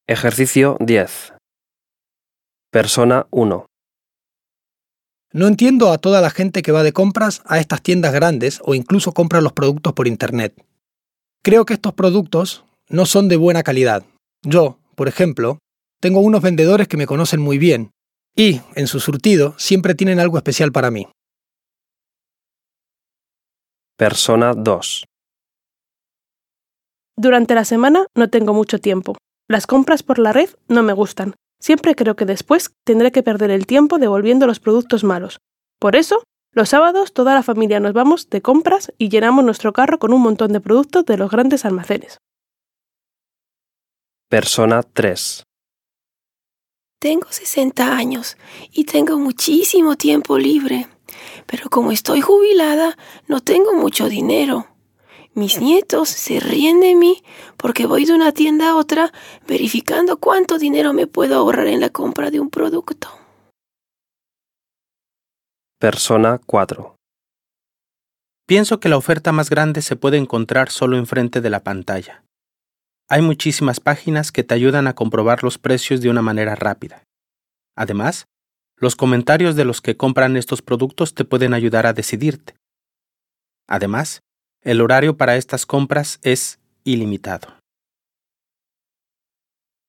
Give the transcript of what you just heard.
Ejercicio 10. Persona 1. No entiendo a toda la gente que va de compras a estas tiendas grandes o incluso compra los productos por internet. Creo que estos productos no son de buena calidad. Yo, por ejemplo, tengo unos vendedores que me conocen muy bien y, en su surtido, siempre tienen algo especial para mí. Persona 2. Durante la semana no tengo mucho tiempo. Las compras por la red no me gustan. Siempre creo que después tendré que perder el tiempo devolviendo los productos malos. Por eso, los sábados toda la familia nos vamos de compras y llenamos nuestro carro con un montón de productos de los grandes almacenes. Persona 3. Tengo 60 años y tengo muchísimo tiempo libre, pero como estoy jubilada, no tengo mucho dinero. Mis nietos se ríen de mí porque voy de una tienda a otra verificando cuánto dinero me puedo ahorrar en la compra de un producto. Persona 4. Pienso que la oferta más grande se puede encontrar solo enfrente de la pantalla. Hay muchísimas páginas que te ayudan a comprobar los precios de una manera rápida. Además, los comentarios de los que compran estos productos te pueden ayudar a decidirte. Además, el horario para estas compras es ilimitado.